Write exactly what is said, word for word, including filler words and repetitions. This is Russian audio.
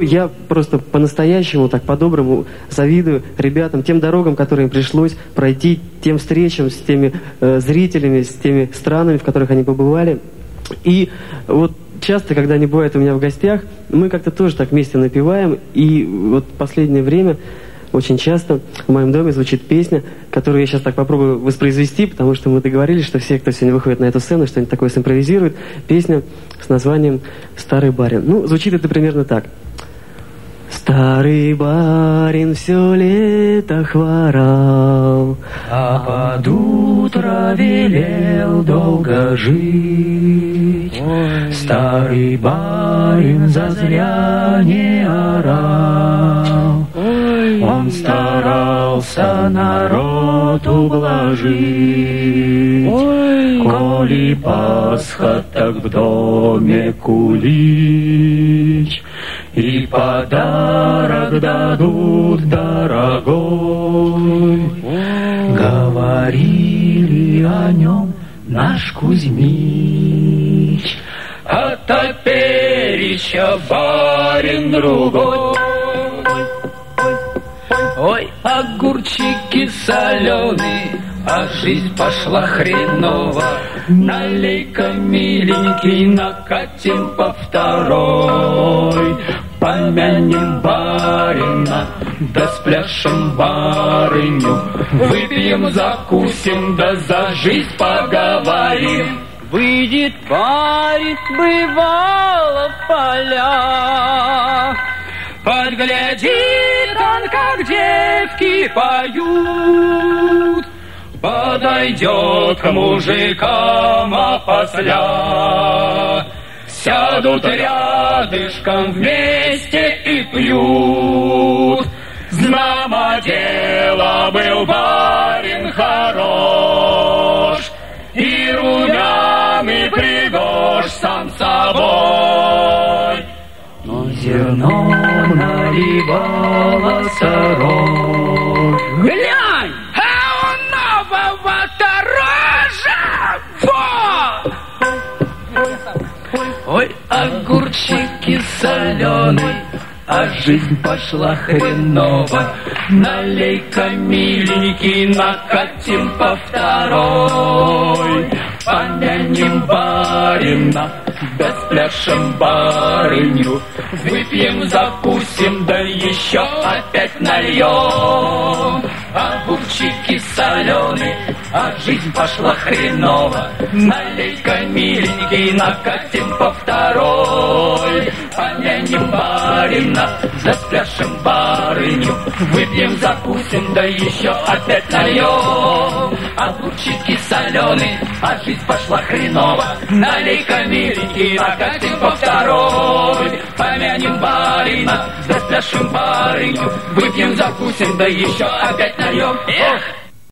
Я просто по-настоящему, так по-доброму завидую ребятам, тем дорогам, которые им пришлось пройти, тем встречам с теми э, зрителями, с теми странами, в которых они побывали. И вот часто, когда они бывают у меня в гостях, мы как-то тоже так вместе напеваем. И вот в последнее время очень часто в моем доме звучит песня, которую я сейчас так попробую воспроизвести, потому что мы договорились, что все, кто сегодня выходит на эту сцену, что-нибудь такое симпровизирует. Песня с названием «Старый барин». Ну, звучит это примерно так. Старый барин все лето хворал, а под утро велел долго жить. Ой. Старый барин зазря не орал. Ой. Он старался народ ублажить. Ой. Коли Пасха, так в доме кулич, и подарок дадут дорогой. Говорили о нем наш Кузьмич, а топереча барин другой. Ой, огурчики соленые, а жизнь пошла хреново. Налей-ка, миленький, накатим по второй. Помянем барина, да спляшем барыню. Выпьем, закусим, да за жизнь поговорим. Выйдет барин, бывало в полях, подглядит он, как девки поют. Подойдет к мужикам опосля, сядут рядышком вместе и пьют. Знамо дело, был барин хорош, и румяный пригож сам собой. Но зерно наливала сорок. Глянь! Ой, огурчики соленые, а жизнь пошла хреново. Налей-ка, миленький, накатим по второй. Помянем барина, да спляшем барыню. Выпьем, закусим, да еще опять нальем. Огурчики соленые, а жизнь пошла хреново. Налей-ка, миленький, накатим по второй. Помянем барина, да спляшем барыню. Выпьем, закусим, да еще опять нальем. Огурчики соленые, а жизнь пошла хреново. Налей-ка, миленький, накатим по второй. Помянем барина, да спляшем барыню. Выпьем, закусим, да еще опять нальем. Эх!